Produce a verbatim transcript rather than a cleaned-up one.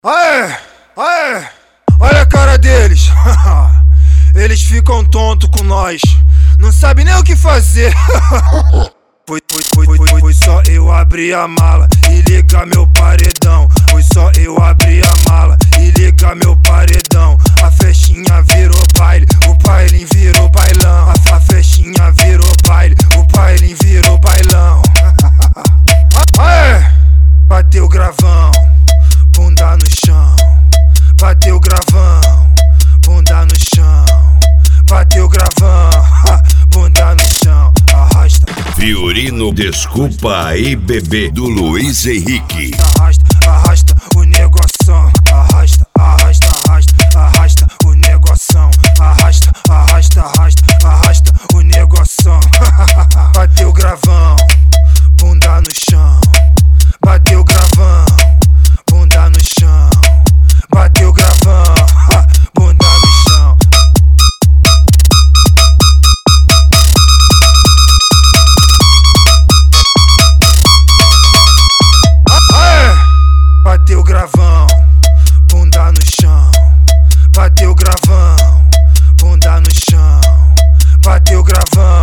Aê, aê, olha a cara deles. Eles ficam tontos com nós, não sabem nem o que fazer. Foi, foi, foi, foi, foi só eu abrir a mala e ligar meu paredão. Foi só eu abrir a mala e ligar meu paredão. A festinha virou baile, o baile virou bailão. A, a festinha virou baile, o baile virou bailão. Aê, bateu gravão, bunda no chão. Bateu gravão, bunda no chão. Bateu gravão, bunda no chão. Arrasta. Fiorino, desculpa aí, bebê, do Luiz Henrique. Arrasta, arrasta o negoção. Arrasta, arrasta, arrasta, arrasta o negoção. Arrasta, arrasta, arrasta, arrasta o negoção. Bateu gravão, bunda no chão. Bateu gravão, bunda no chão. Bateu gravão, bunda no chão. Bateu gravão, bunda no chão. Bateu gravão, bunda no chão. Bateu gravão.